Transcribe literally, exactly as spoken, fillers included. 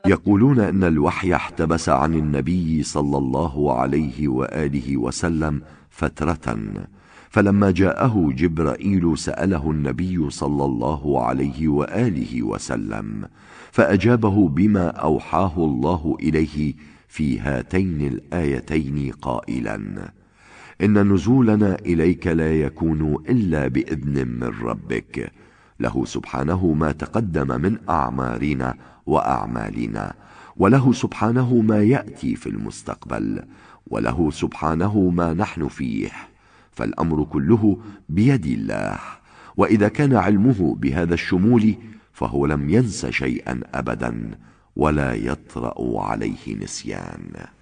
يقولون أن الوحي احتبس عن النبي صلى الله عليه وآله وسلم فترة، فلما جاءه جبرائيل سأله النبي صلى الله عليه وآله وسلم، فأجابه بما أوحاه الله إليه في هاتين الآيتين قائلا: إن نزولنا إليك لا يكون إلا بإذن من ربك، له سبحانه ما تقدم من أعمارنا وأعمالنا، وله سبحانه ما يأتي في المستقبل، وله سبحانه ما نحن فيه، فالأمر كله بيد الله. وإذا كان علمه بهذا الشمول فهو لم ينس شيئا أبدا ولا يطرأ عليه نسيان.